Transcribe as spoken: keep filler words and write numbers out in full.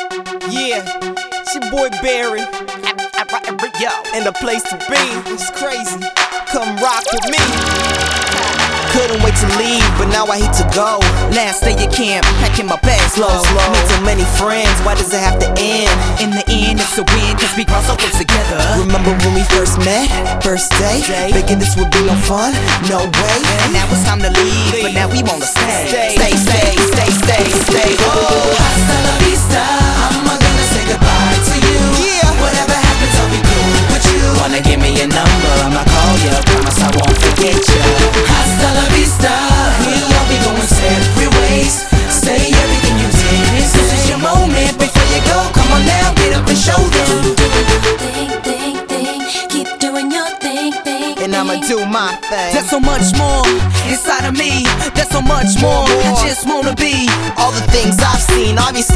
Yeah, it's your boy Barry, and the place to be. It's crazy. Come rock with me. Couldn't wait to leave, but now I hate to go. Last day at camp, packing my bags Slow, low. slow. Meet so many friends, why does it have to end? In the end, it's a win, cause we grown so close together. Remember when we first met? First day? Thinking this would be no fun? No way. And now it's time to leave, but now we wanna stay. Stay, Stay, stay, stay, stay, stay. Oh, hasta la vista, I'm gonna say goodbye to you. Yeah. Whatever happens, I'll be cool with you. Wanna give me your number, I'ma call you. Promise I won't forget you. Hasta la vista, we'll all be going separate ways. Say everything you did. This is your moment before you go. Come on now, get up and show them. Think, think, think, keep doing your thing, thing, and I'ma do my thing. There's so much more inside of me. There's so much more I just wanna be. All the things I've seen, obviously